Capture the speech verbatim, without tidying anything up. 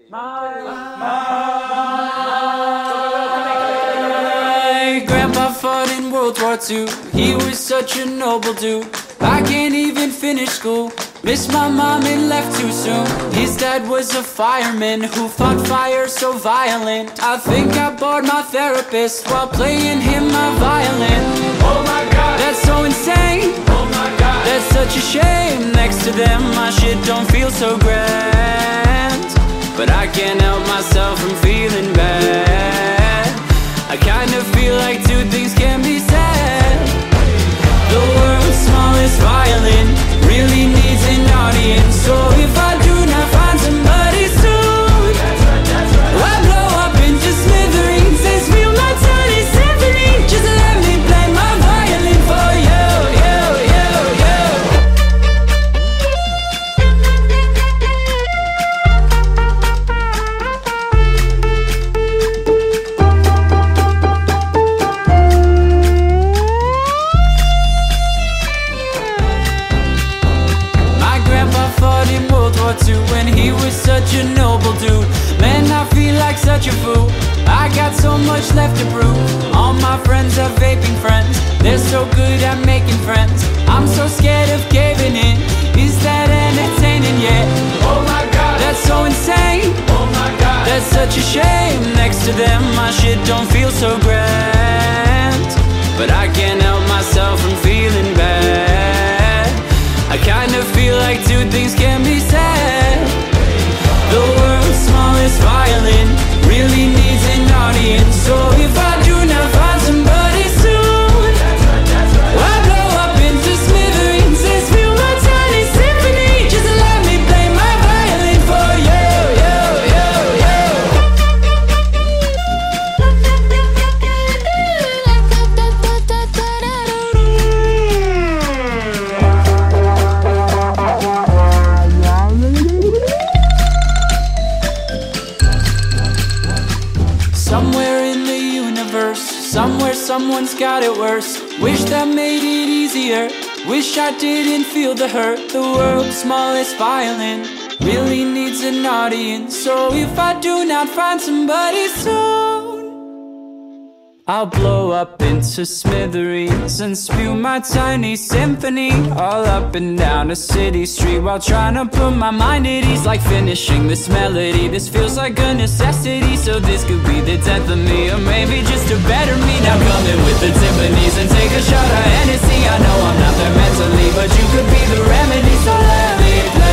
My grandpa fought in World War Two. He was such a noble dude. I can't even finish school. Missed my mom and left too soon. His dad was a fireman who fought fire so violent. I think I bored my therapist while playing him my violin. Oh my god, that's so insane. Oh my god, that's such a shame. Next to them my shit don't feel so grand, but I can't help myself from feeling bad. I kind of feel like two things can be said. The world's smallest violin really needs an audience. So if I do not find somebody soon, I blow up into smithereens and spill my tiny symphony. Just let me play my violin for you, you, you, you. When he was such a noble dude, man, I feel like such a fool. I got so much left to prove. All my friends are vaping friends. They're so good at making friends. I'm so scared of caving in. Is that entertaining yet? Oh my god, that's so insane. Oh my god, that's such a shame. Next to them my shit don't feel so grand, but I can't help myself from feeling bad. I kind of feel like two things can be said. The world's smallest violin really needs an audience. So if I do not find somebody soon, I blow up into smithereens and spill my tiny symphony. Just let me play my violin for you, you, you, you. Somewhere in the universe, somewhere someone's got it worse. Wish that made it easier. Wish I didn't feel the hurt. The world's smallest violin really needs an audience. So if I do not find somebody soon, I'll blow up into smithereens and spew my tiny symphony all up and down a city street while trying to put my mind at ease. Like finishing this melody, this feels like a necessity. So this could be the death of me, or maybe just a better me. Now come in with the timpanis and take a shot of Hennessy. I know I'm not there mentally, but you could be the remedy. So let me play